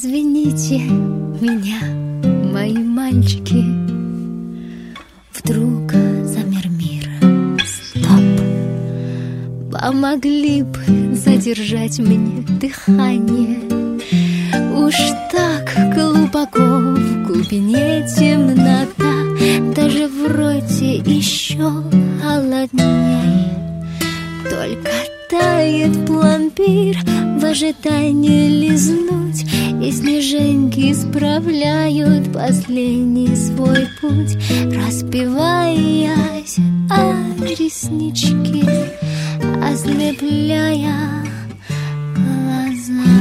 Извините меня, мои мальчики. Вдруг замер мир. Стоп. Помогли бы задержать мне дыхание. Уж так глубоко в глубине темнота, даже в роте еще холодней. Только тает пломбир в ожидании лизнуть, и снежинки справляют последний свой путь, разбиваясь о реснички, ослепляя глаза.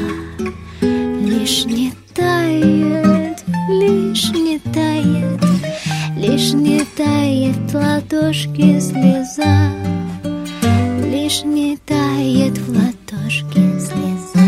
Лишь не тает, лишь не тает, лишь не тает в ладошке слеза. Лишь не тает в ладошке слеза.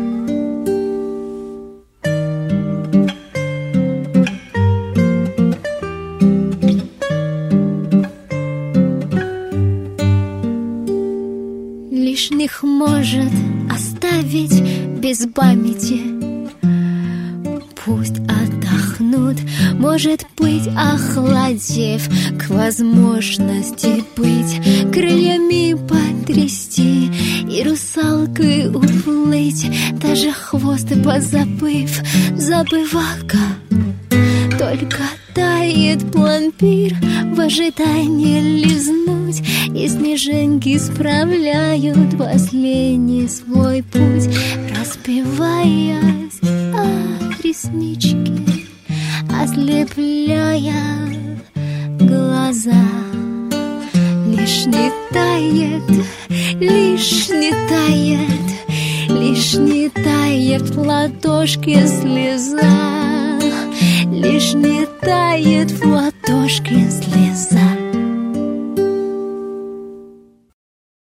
Лишних может оставить без памяти. Пусть отдохнут, может быть, охладев к возможности быть, крыльями потрясти и русалкой уплыть, даже хвост позабыв, забывака. Только тает пломбир в ожидании лизнуть, и снежинки справляют последний свой путь, разбиваясь о реснички, ослепляя глаза. Лишь не тает, лишь не тает, лишь не тает в ладошке слеза. Лишь не тает в ладошке слеза.